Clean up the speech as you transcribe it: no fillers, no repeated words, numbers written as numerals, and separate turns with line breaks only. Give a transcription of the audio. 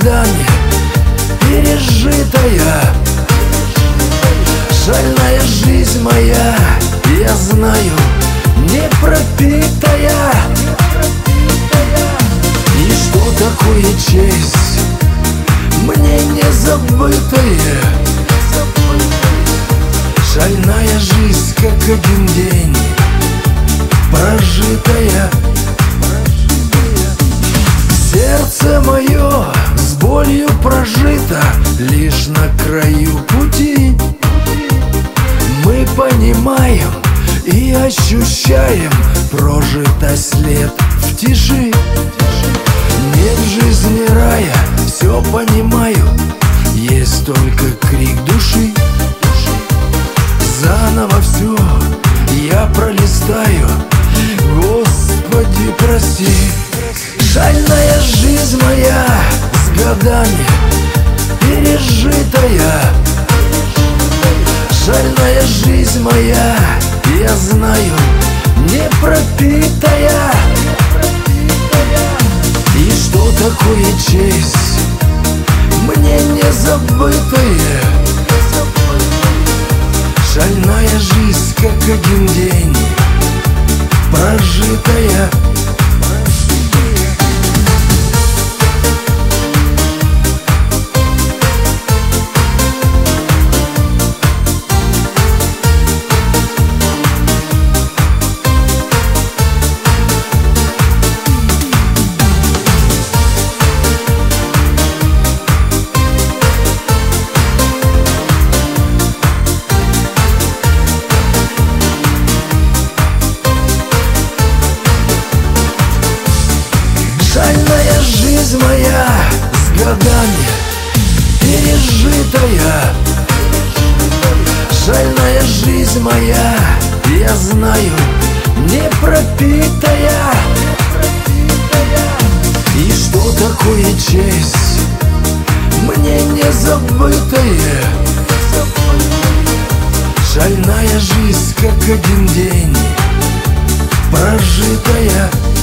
годами пережитая. Шальная жизнь моя, я знаю, не пропитая. И что такое честь, мне не забытая. Шальная жизнь, как один день прожитая. Сердце мое с болью прожито лишь на краю пути. Мы понимаем и ощущаем прожитый след в тиши. Нет в жизни рая, все понимаю, есть только крик души. Заново все я пролистаю, Господи, прости. Шальная жизнь моя с годами пережитая. Шальная жизнь моя, я знаю, не пропитая. И что такое честь, мне не забытая. Шальная жизнь, как один день прожитая. Шальная жизнь моя с годами пережитая. Шальная жизнь моя, я знаю, не пропитая. И что такое честь, мне не забытая. Шальная жизнь, как один день прожитая.